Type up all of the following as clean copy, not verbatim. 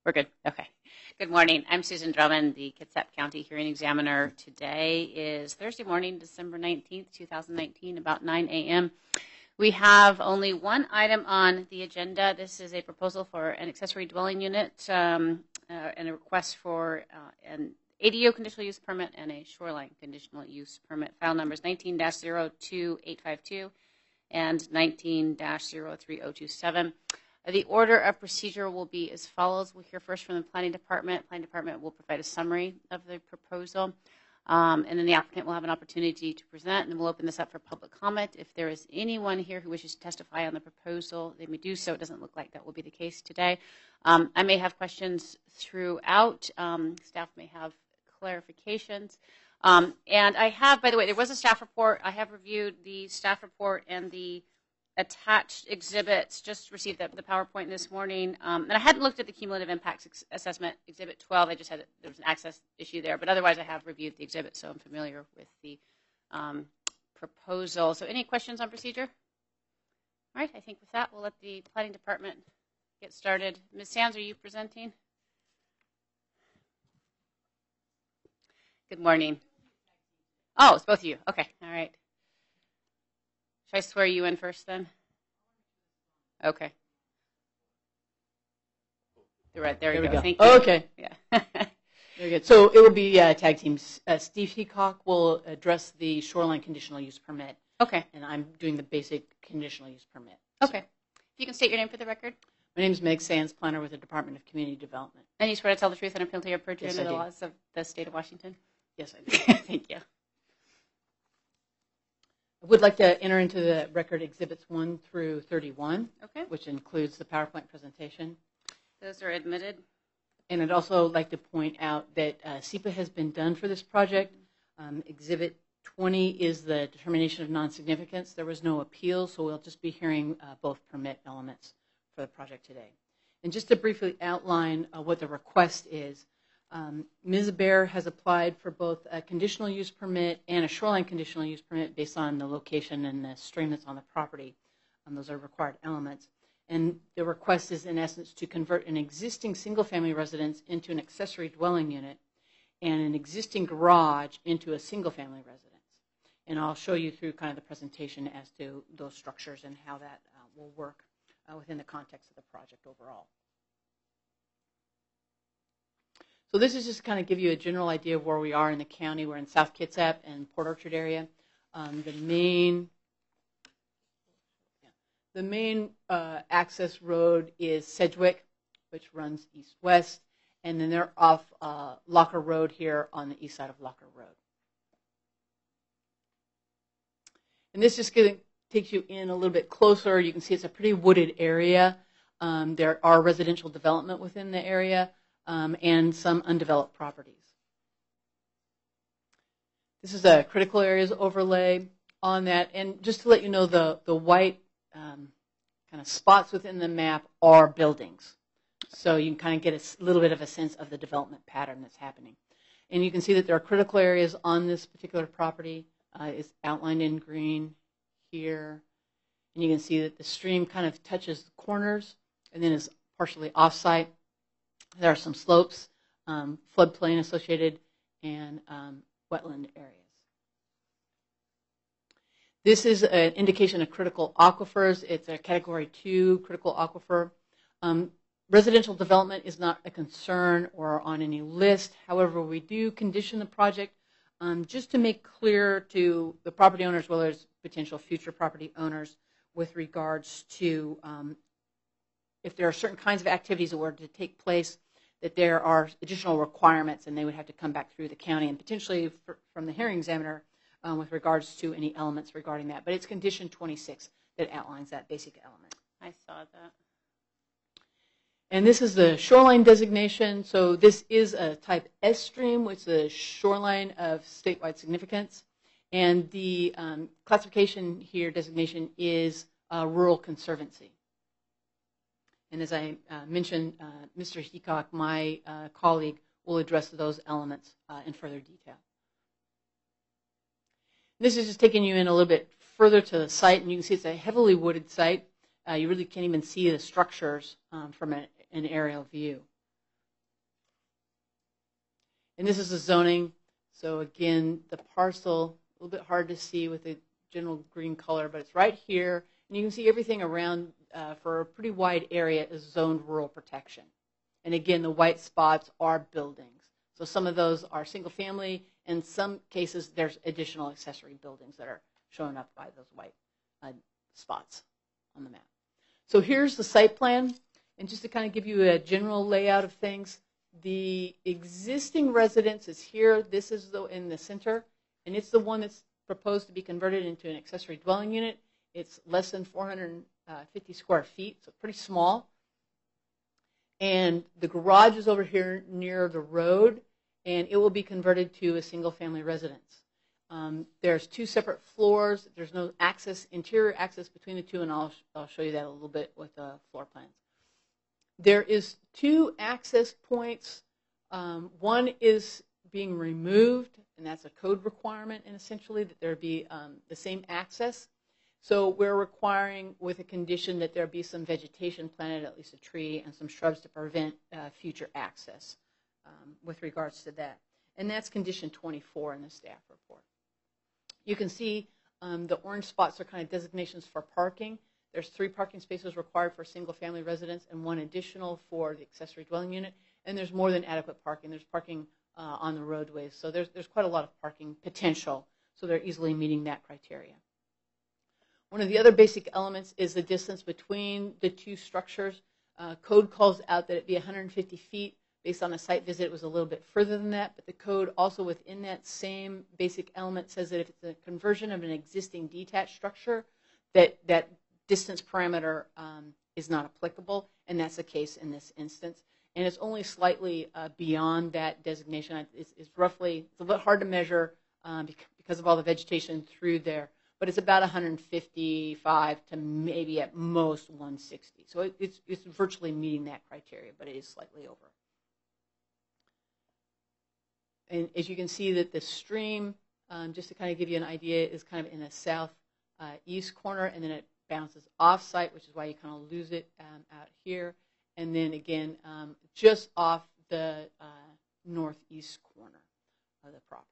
We're good. Okay. Good morning. I'm Susan Drummond, the Kitsap County Hearing Examiner. Today is Thursday morning, December 19th, 2019, about 9 a.m. We have only one item on the agenda. This is a proposal for an accessory dwelling unit and a request for an ADU conditional use permit and a shoreline conditional use permit. File numbers 19-02852 and 19-03027. The order of procedure will be as follows. We'll hear first from the Planning Department. Planning Department will provide a summary of the proposal, and then the applicant will have an opportunity to present, and then we'll open this up for public comment. If there is anyone here who wishes to testify on the proposal, they may do so. It doesn't look like that will be the case today. I may have questions throughout. Staff may have clarifications. And I have, by the way, there was a staff report. I have reviewed the staff report and the attached exhibits, just received the PowerPoint this morning. And I hadn't looked at the cumulative impacts assessment, Exhibit 12. I just had, there was an access issue there. But otherwise, I have reviewed the exhibit, so I'm familiar with the proposal. So any questions on procedure? All right, I think with that, we'll let the Planning Department get started. Ms. Sands, are you presenting? Good morning. Oh, it's both of you. Okay, all right. Should I swear you in first then? Okay. Right, there we go. Thank you. Okay. Yeah. Very good. So it will be tag teams. Steve Heacock will address the shoreline conditional use permit. Okay. And I'm doing the basic conditional use permit. Okay. If you can state your name for the record. My name is Meg Sands, planner with the Department of Community Development. And you swear to tell the truth under penalty of perjury Yes, under the I do. laws of the state of Washington? Yes, I do. Thank you. I would like to enter into the record exhibits 1 through 31, Okay. which includes the PowerPoint presentation. Those are admitted. And I'd also like to point out that SEPA has been done for this project. Exhibit 20 is the determination of non-significance. There was no appeal, so we'll just be hearing both permit elements for the project today. And just to briefly outline what the request is, Ms. Bear has applied for both a conditional use permit and a shoreline conditional use permit based on the location and the stream that's on the property. Those are required elements. And the request is, in essence, to convert an existing single-family residence into an accessory dwelling unit and an existing garage into a single-family residence. And I'll show you through kind of the presentation as to those structures and how that will work within the context of the project overall. So this is just to kind of give you a general idea of where we are in the county. We're in South Kitsap and Port Orchard area. The main access road is Sedgwick, which runs east-west, and then they're off Locker Road here on the east side of Locker Road. And this just takes you in a little bit closer. You can see it's a pretty wooded area. There are residential development within the area. And some undeveloped properties. This is a critical areas overlay on that. And just to let you know, the white kind of spots within the map are buildings. So you can kind of get a little bit of a sense of the development pattern that's happening. And you can see that there are critical areas on this particular property. It's outlined in green here. And you can see that the stream kind of touches the corners and then is partially off-site. There are some slopes, floodplain associated, and wetland areas. This is an indication of critical aquifers. It's a Category 2 critical aquifer. Residential development is not a concern or on any list. However, we do condition the project just to make clear to the property owners, as well as potential future property owners, with regards to if there are certain kinds of activities that were to take place, that there are additional requirements and they would have to come back through the county and potentially from the hearing examiner with regards to any elements regarding that. But it's condition 26 that outlines that basic element. I saw that. And this is the shoreline designation. So this is a type S stream, which is a shoreline of statewide significance. And the classification here, designation, is rural conservancy. And as I mentioned, Mr. Heacock, my colleague, will address those elements in further detail. This is just taking you in a little bit further to the site, and you can see it's a heavily wooded site. You really can't even see the structures from an aerial view. And this is the zoning. So again, the parcel, a little bit hard to see with the general green color, but it's right here. And you can see everything around for a pretty wide area is zoned rural protection. And again, the white spots are buildings. So some of those are single family. In some cases, there's additional accessory buildings that are shown up by those white spots on the map. So here's the site plan. And just to kind of give you a general layout of things, the existing residence is here. This is in the center, and it's the one that's proposed to be converted into an accessory dwelling unit. It's less than 450 square feet, so pretty small. And the garage is over here near the road, and it will be converted to a single-family residence. There's 2 separate floors. There's no access, interior access between the two, and I'll show you that a little bit with the floor plans. There is 2 access points. One is being removed, and that's a code requirement, and essentially that there be the same access. So we're requiring with a condition that there be some vegetation planted, at least a tree, and some shrubs to prevent future access with regards to that. And that's condition 24 in the staff report. You can see the orange spots are kind of designations for parking. There's 3 parking spaces required for single-family residence and 1 additional for the accessory dwelling unit. And there's more than adequate parking. There's parking on the roadways. So there's quite a lot of parking potential. So they're easily meeting that criteria. One of the other basic elements is the distance between the 2 structures. Code calls out that it be 150 feet. Based on a site visit, it was a little bit further than that, but the code also within that same basic element says that if it's a conversion of an existing detached structure, that distance parameter is not applicable, and that's the case in this instance. And it's only slightly beyond that designation. It's roughly, it's a bit hard to measure because of all the vegetation through there, but it's about 155 to maybe at most 160. So it's virtually meeting that criteria, but it is slightly over. And as you can see that the stream, just to kind of give you an idea, is kind of in the southeast corner, and then it bounces off-site, which is why you kind of lose it out here. And then again, just off the northeast corner of the property.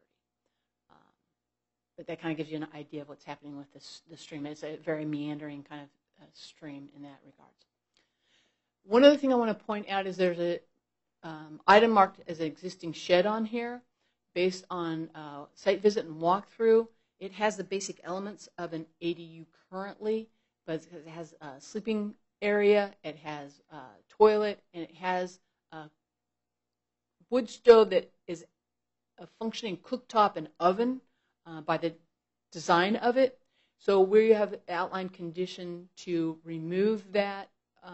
But that kind of gives you an idea of what's happening with the stream. It's a very meandering kind of stream in that regard. One other thing I want to point out is there's a item marked as an existing shed on here. Based on site visit and walkthrough, it has the basic elements of an ADU currently, but it has a sleeping area, it has a toilet, and it has a wood stove that is a functioning cooktop and oven by the design of it. So we have outlined condition to remove that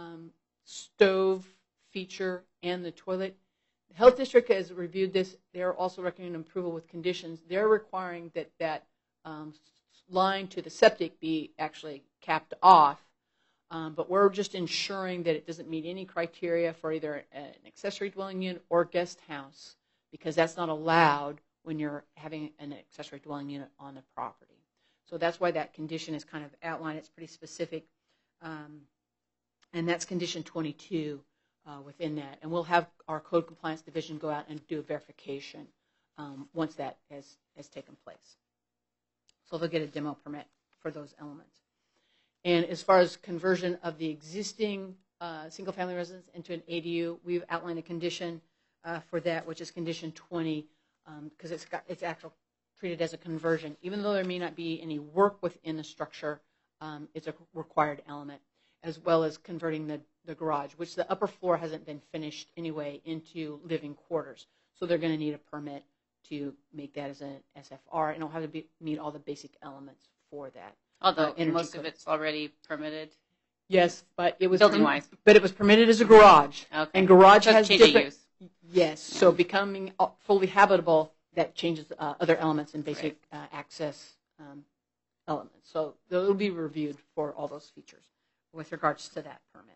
stove feature and the toilet. The Health District has reviewed this. They're also recommending approval with conditions. They're requiring that line to the septic be actually capped off, but we're just ensuring that it doesn't meet any criteria for either an accessory dwelling unit or guest house, because that's not allowed when you're having an accessory dwelling unit on the property. So that's why that condition is kind of outlined. It's pretty specific, and that's condition 22. Within that, and we'll have our code compliance division go out and do a verification once that has taken place. So they'll get a demo permit for those elements. And as far as conversion of the existing single-family residence into an ADU, we've outlined a condition for that, which is condition 20, because it's actually treated as a conversion. Even though there may not be any work within the structure, it's a required element, as well as converting the garage, which the upper floor hasn't been finished anyway, into living quarters. So they're going to need a permit to make that as an SFR, and it'll have to meet all the basic elements for that. Although most of it's already permitted. Yes, but it was building-wise. But it was permitted as a garage, okay. And garage so has different. Use. Yes, yeah. So becoming fully habitable, that changes other elements in basic access elements. So they'll be reviewed for all those features with regards to that permit.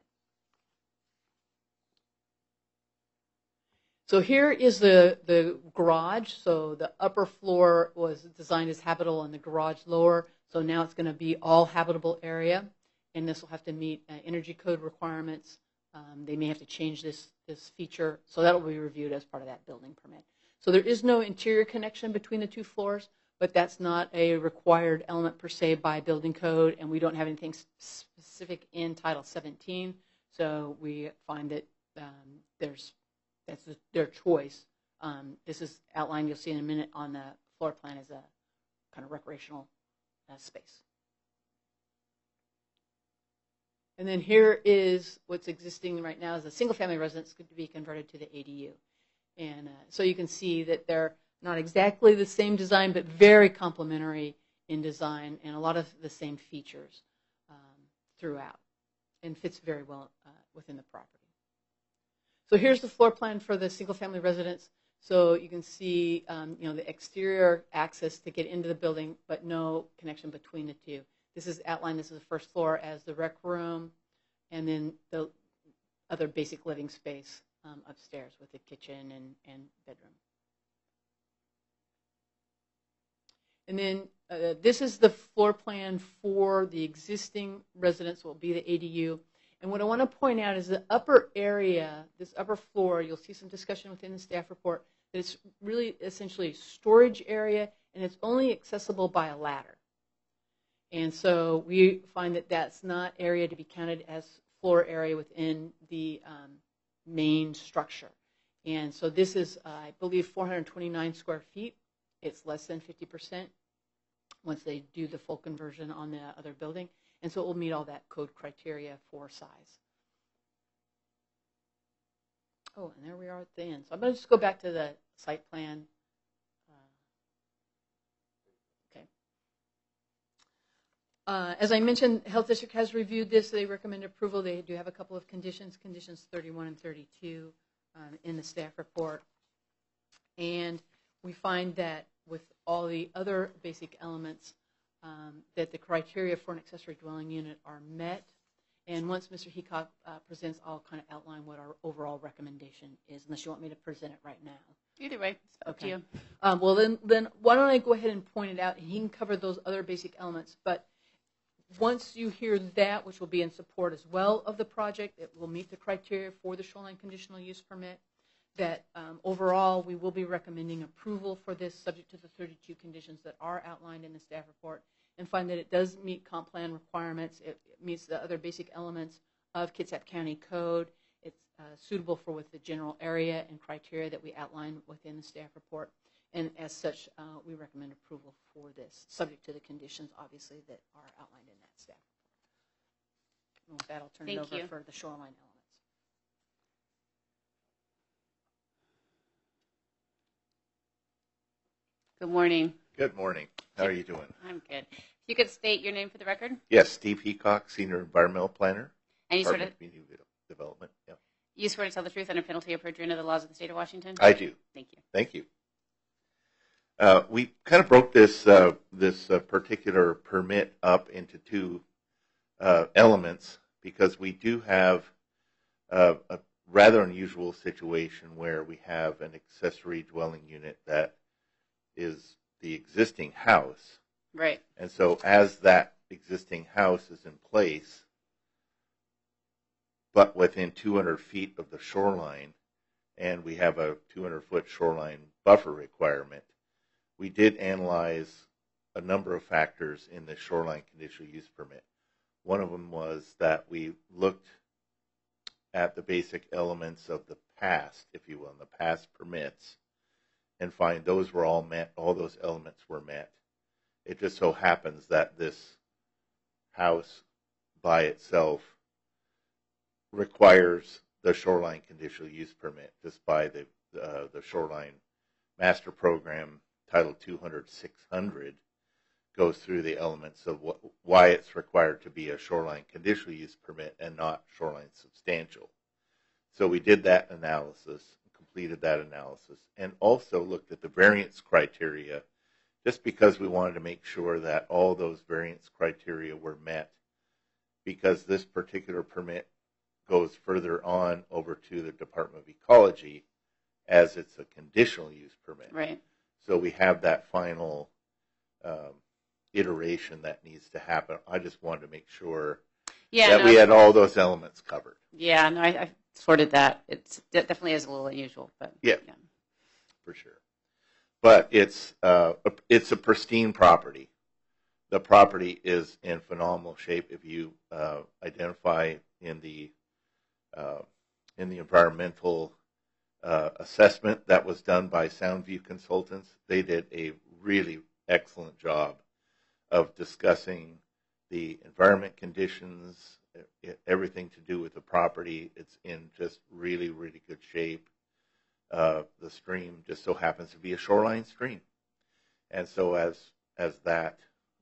So here is the garage. So the upper floor was designed as habitable and the garage lower. So now it's going to be all habitable area. And this will have to meet energy code requirements. They may have to change this feature. So that will be reviewed as part of that building permit. So there is no interior connection between the 2 floors, but that's not a required element per se by building code, and we don't have anything specific in Title 17. So we find that that's their choice. This is outlined, you'll see in a minute, on the floor plan as a kind of recreational space. And then here is what's existing right now as a single-family residence to be converted to the ADU. And so you can see that they're not exactly the same design, but very complementary in design and a lot of the same features throughout, and fits very well within the property. So here's the floor plan for the single-family residence. So you can see, the exterior access to get into the building, but no connection between the two. This is outlined. This is the first floor as the rec room, and then the other basic living space upstairs with the kitchen and bedroom. And then this is the floor plan for the existing residence, will be the ADU. And what I want to point out is the upper area, this upper floor, you'll see some discussion within the staff report, that it's really essentially a storage area, and it's only accessible by a ladder. And so we find that that's not area to be counted as floor area within the main structure. And so this is, I believe, 429 square feet. It's less than 50% once they do the full conversion on the other building. And so it will meet all that code criteria for size. Oh, and there we are at the end. So I'm going to just go back to the site plan. Okay. As I mentioned, Health District has reviewed this. They recommend approval. They do have a couple of conditions, conditions 31 and 32 in the staff report. And we find that with all the other basic elements, that the criteria for an accessory dwelling unit are met. And once Mr. Heacock presents, I'll kind of outline what our overall recommendation is, unless you want me to present it right now. Either way, it's up to you. Well, then why don't I go ahead and point it out, and he can cover those other basic elements. But once you hear that, which will be in support as well of the project, it will meet the criteria for the shoreline conditional use permit, that overall we will be recommending approval for this subject to the 32 conditions that are outlined in the staff report, and find that it does meet comp plan requirements. It meets the other basic elements of Kitsap County Code. It's suitable for with the general area and criteria that we outline within the staff report. And as such, we recommend approval for this, subject to the conditions, obviously, that are outlined in that staff report. And with that, I'll turn it over for the shoreline elements. Good morning. Good morning. How are you doing? I'm good. If you could state your name for the record. Yes, Steve Heacock, Senior Environmental Planner, And you swear Department of Community Development. Yeah. You swear to tell the truth under penalty of perjury under the laws of the state of Washington? I do. Thank you. Thank you. We kind of broke this particular permit up into two elements because we do have a rather unusual situation where we have an accessory dwelling unit that is the existing house. Right. And so as that existing house is in place, but within 200 feet of the shoreline, and we have a 200-foot shoreline buffer requirement, we did analyze a number of factors in the shoreline conditional use permit. One of them was that we looked at the basic elements of the past, if you will, the past permits, and find those were all met, all those elements were met. It just so happens that this house by itself requires the shoreline conditional use permit just by the shoreline master program title 200-600 goes through the elements of why it's required to be a shoreline conditional use permit and not shoreline substantial. So we did that analysis, completed that analysis, and also looked at the variance criteria just because we wanted to make sure that all those variance criteria were met, because this particular permit goes further on over to the Department of Ecology as it's a conditional use permit. Right. So we have that final iteration that needs to happen. I just wanted to make sure that we had all those elements covered. Yeah, no, I sorted that. It definitely is a little unusual, but yeah. For sure. but it's a pristine property. The property is in phenomenal shape. If you identify in the environmental assessment that was done by Soundview Consultants, they did a really excellent job of discussing the environment conditions, everything to do with the property. It's in just really, really good shape. The stream just so happens to be a shoreline stream. And so as that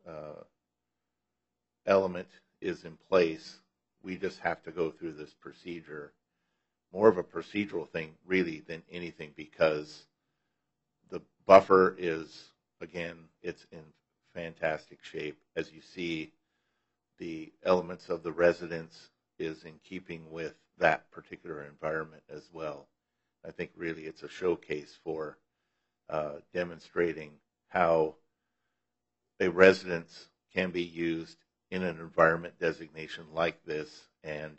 element is in place, we just have to go through this procedure, more of a procedural thing really than anything, because the buffer is, again, it's in fantastic shape. As you see, the elements of the residence is in keeping with that particular environment as well. I think really it's a showcase for demonstrating how a residence can be used in an environment designation like this and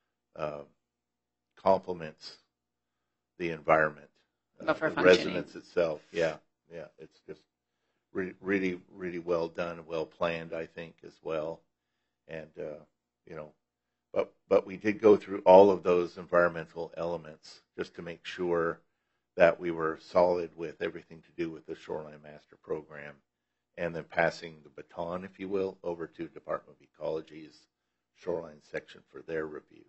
complements the environment, Buffer the functioning. residence itself. Yeah, it's just really, really well done, well planned, I think, as well. And but we did go through all of those environmental elements just to make sure that we were solid with everything to do with the Shoreline Master Program, and then passing the baton, if you will, over to Department of Ecology's Shoreline section for their review.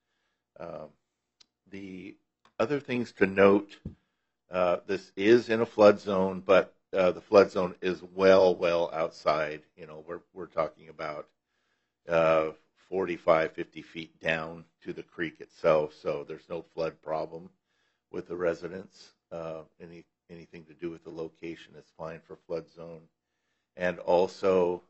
The other things to note, this is in a flood zone, but the flood zone is well outside. We're talking about 45, 50 feet down to the creek itself, so there's no flood problem with the residents. Anything to do with the location is fine for flood zone. And also,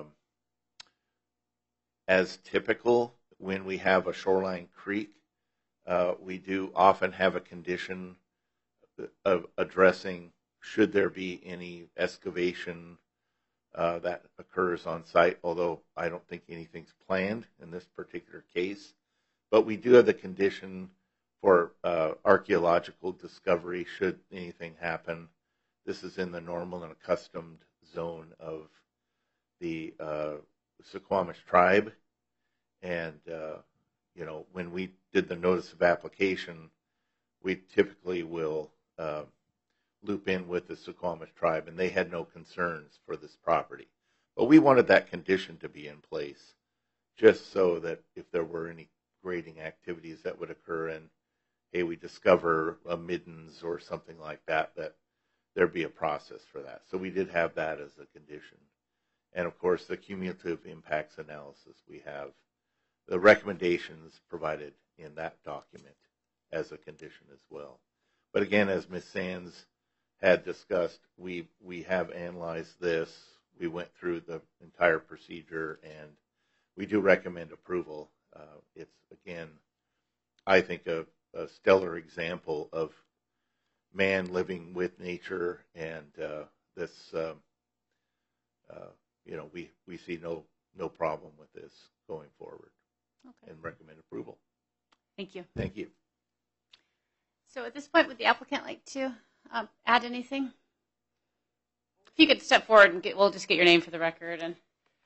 as typical, when we have a shoreline creek, we do often have a condition of addressing should there be any excavation that occurs on site, although I don't think anything's planned in this particular case. But we do have the condition for archaeological discovery should anything happen. This is in the normal and accustomed zone of the Suquamish tribe. And, when we did the notice of application, we typically will loop in with the Suquamish tribe, and they had no concerns for this property. But we wanted that condition to be in place just so that if there were any grading activities that would occur and, hey, we discover a middens or something like that, that there'd be a process for that. So we did have that as a condition. And, of course, the cumulative impacts analysis, we have the recommendations provided in that document as a condition as well. But again, as Ms. Sands had discussed, we have analyzed this. We went through the entire procedure, and we do recommend approval. It's, again, I think a stellar example of man living with nature, and this, we see no problem with this going forward. Okay. And recommend approval. Thank you. Thank you. So at this point, would the applicant like to add anything? If you could step forward and we'll just get your name for the record. And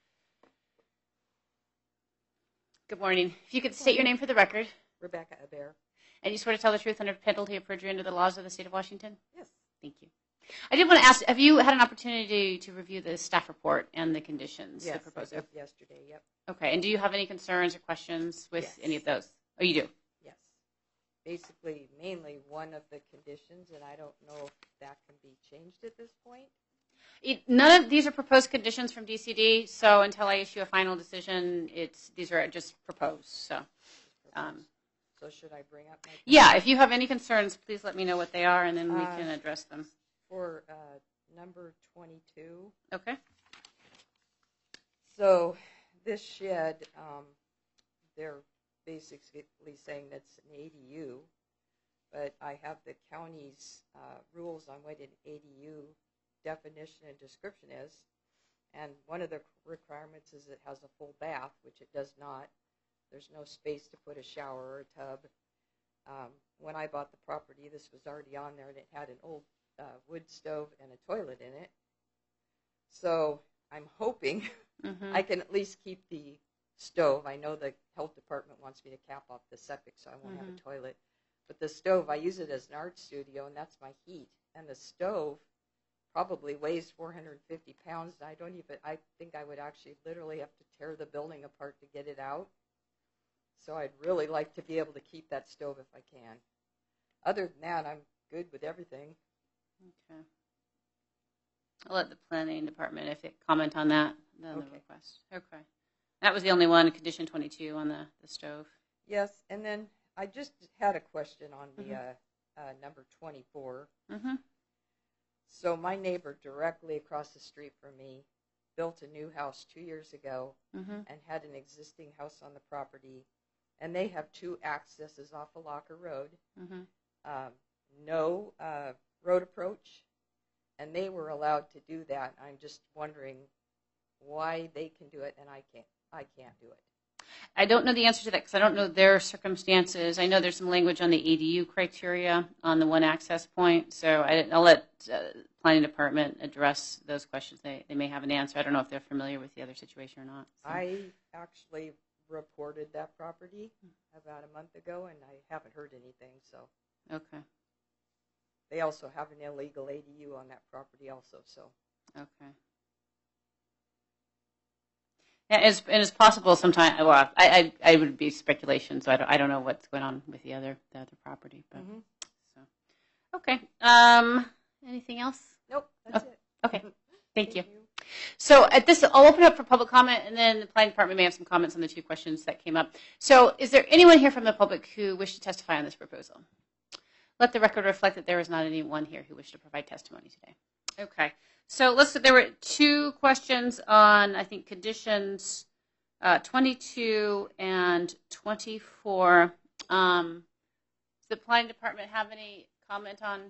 good morning. If you could state your name for the record. Rebecca Aber. And you swear to tell the truth under penalty of perjury under the laws of the state of Washington? Yes. Thank you. I did want to ask, have you had an opportunity to review the staff report and the conditions? Yes, the proposal? I did yesterday, yep. Okay, and do you have any concerns or questions with Yes. any of those? Oh, you do? Yes. Basically, mainly one of the conditions, and I don't know if that can be changed at this point. None of these are proposed conditions from DCD, so until I issue a final decision, these are just proposed. So, So should I bring up my yeah, if you have any concerns, please let me know what they are, and then we can address them. for number 22? Okay. So this shed, they're basically saying that's an ADU, but I have the county's rules on what an ADU definition and description is, and one of the requirements is it has a full bath, which it does not. There's no space to put a shower or a tub. When I bought the property, this was already on there, and it had an old wood stove and a toilet in it. So I'm hoping Mm-hmm. I can at least keep the stove. I know the health department wants me to cap off the septic so I won't have a toilet. But the stove, I use it as an art studio, and that's my heat. And the stove probably weighs 450 pounds. I think I would actually literally have to tear the building apart to get it out. So I'd really like to be able to keep that stove if I can. Other than that, I'm good with everything. Okay. I'll let the planning department, if it comment on that, then the Okay. request. Okay. That was the only one, condition 22 on the stove. Yes, and then I just had a question on the number 24. Mm-hmm. So my neighbor directly across the street from me built a new house 2 years ago Mm-hmm. and had an existing house on the property. And they have 2 accesses off of Locker Road. Mm-hmm. No road approach. And they were allowed to do that. I'm just wondering why they can do it and I can't do it. I don't know the answer to that because I don't know their circumstances. I know there's some language on the ADU criteria on the one access point, so I'll let planning department address those questions. They may have an answer. I don't know if they're familiar with the other situation or not. So. I actually reported that property about a month ago, and I haven't heard anything. So Okay. they also have an illegal ADU on that property also. So Okay. Yeah, it's possible sometime. Well, I would be speculation, so I don't know what's going on with the other property, but so okay. Anything else? nope, that's it. Okay. Thank you. So at this, I'll open up for public comment, and then the planning department may have some comments on the 2 questions that came up. So is there anyone here from the public who wished to testify on this proposal? Let the record reflect that there is not anyone here who wished to provide testimony today. Okay. So there were 2 questions on, I think, conditions 22 and 24. Does the planning department have any comment on?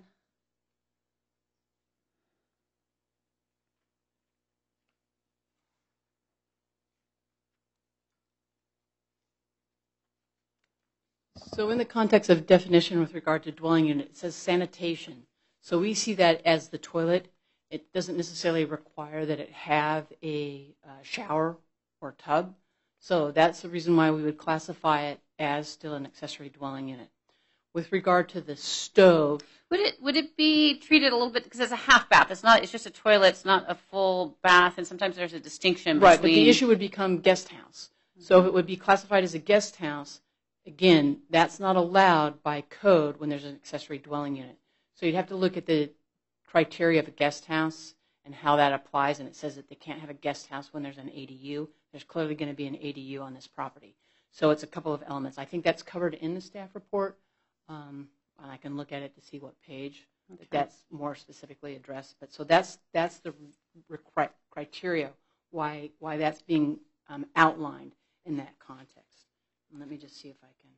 So in the context of definition with regard to dwelling unit, it says sanitation. So we see that as the toilet. It doesn't necessarily require that it have a shower or tub. So that's the reason why we would classify it as still an accessory dwelling unit. With regard to the stove, Would it be treated a little bit, because it's a half bath? It's just a toilet. It's not a full bath, and sometimes there's a distinction between. right? But the issue would become guest house. So if it would be classified as a guest house, again, that's not allowed by code when there's an accessory dwelling unit. So you'd have to look at the criteria of a guest house and how that applies, and it says that they can't have a guest house when there's an ADU. There's clearly going to be an ADU on this property. So it's a couple of elements. I think that's covered in the staff report, and I can look at it to see what page that's more specifically addressed. But so that's the criteria why that's being outlined in that context. And let me just see if I can.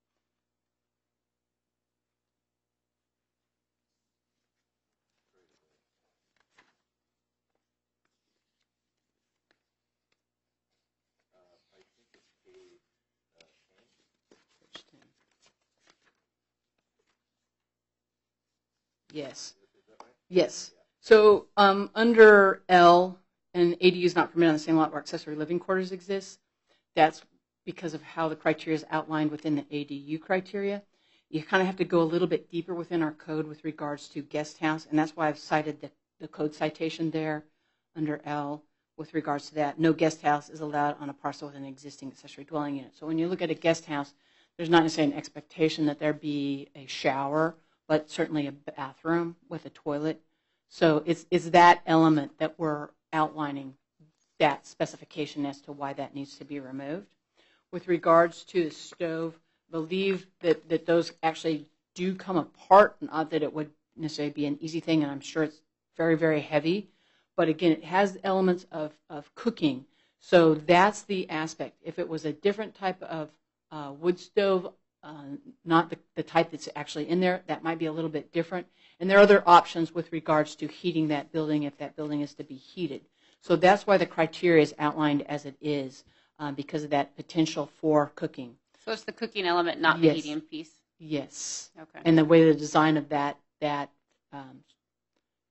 Yes. Yes. So under L, and ADU is not permitted on the same lot where accessory living quarters exist. That's because of how the criteria is outlined within the ADU criteria. You kind of have to go a little bit deeper within our code with regards to guest house, and that's why I've cited the code citation there under L with regards to that. No guest house is allowed on a parcel with an existing accessory dwelling unit. So when you look at a guest house, there's not necessarily an expectation that there be a shower, but certainly a bathroom with a toilet. So it's that element that we're outlining, that specification as to why that needs to be removed. With regards to the stove, believe that those actually do come apart, not that it would necessarily be an easy thing, and I'm sure it's very, very heavy. But again, it has elements of cooking. So that's the aspect. If it was a different type of wood stove, not the type that's actually in there, that might be a little bit different. And there are other options with regards to heating that building if that building is to be heated. So that's why the criteria is outlined as it is, because of that potential for cooking. So it's the cooking element, not the Yes. heating piece? Yes. Okay. And the way the design of that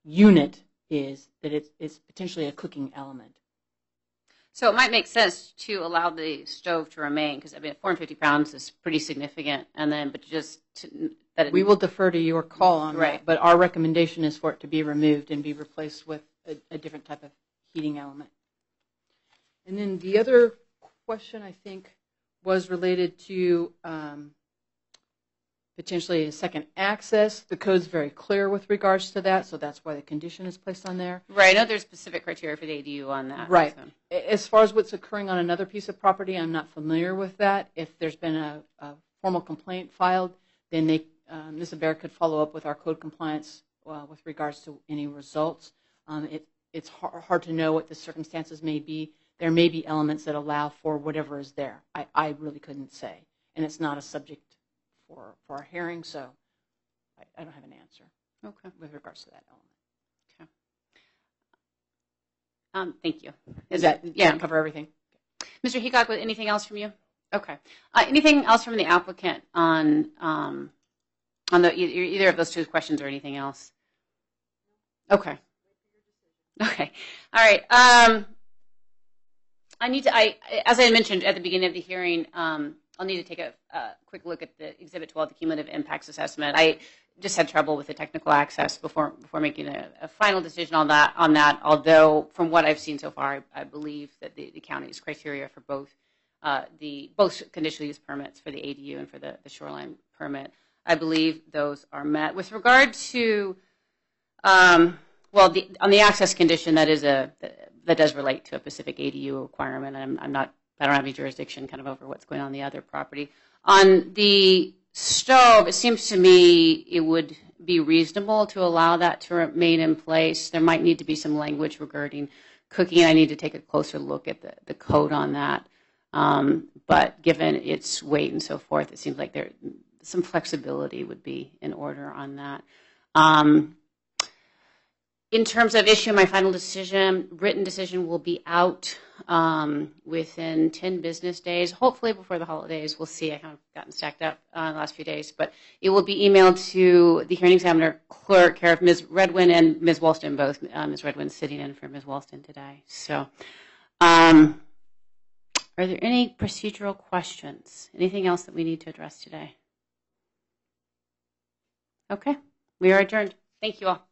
unit is that it's potentially a cooking element. So it might make sense to allow the stove to remain, because I mean, 450 pounds is pretty significant, and then but just that We will defer to your call on Right. that, but our recommendation is for it to be removed and be replaced with a different type of heating element. And then the other question, I think, was related to potentially a second access. The code's very clear with regards to that, so that's why the condition is placed on there. Right. I know there's specific criteria for the ADU on that. Right. So. As far as what's occurring on another piece of property, I'm not familiar with that. If there's been a formal complaint filed, then Ms. Abair could follow up with our code compliance with regards to any results. It's hard to know what the circumstances may be. There may be elements that allow for whatever is there. I really couldn't say. And it's not a subject for our hearing, so I don't have an answer with regards to that element. Okay. Thank you. Does that cover everything? Mr. Heacock, anything else from you? Okay. Anything else from the applicant on either of those two questions or anything else? Okay. Okay. All right. As I mentioned at the beginning of the hearing, I'll need to take a quick look at the Exhibit 12, the cumulative impacts assessment. I just had trouble with the technical access before making a final decision on that. Although from what I've seen so far, I believe that the county's criteria for both conditional use permits for the ADU and for the shoreline permit, I believe those are met. With regard to on the access condition, that does relate to a specific ADU requirement. I don't have any jurisdiction kind of over what's going on the other property. On the stove, it seems to me it would be reasonable to allow that to remain in place. There might need to be some language regarding cooking. I need to take a closer look at the code on that. But given its weight and so forth, it seems like some flexibility would be in order on that. In terms of issuing my final decision, written decision will be out within 10 business days, hopefully before the holidays. We'll see. I kind of gotten stacked up the last few days. But it will be emailed to the hearing examiner clerk, care of Ms. Redwin and Ms. Walston, both. Ms. Redwin's sitting in for Ms. Walston today. So are there any procedural questions? Anything else that we need to address today? Okay. We are adjourned. Thank you all.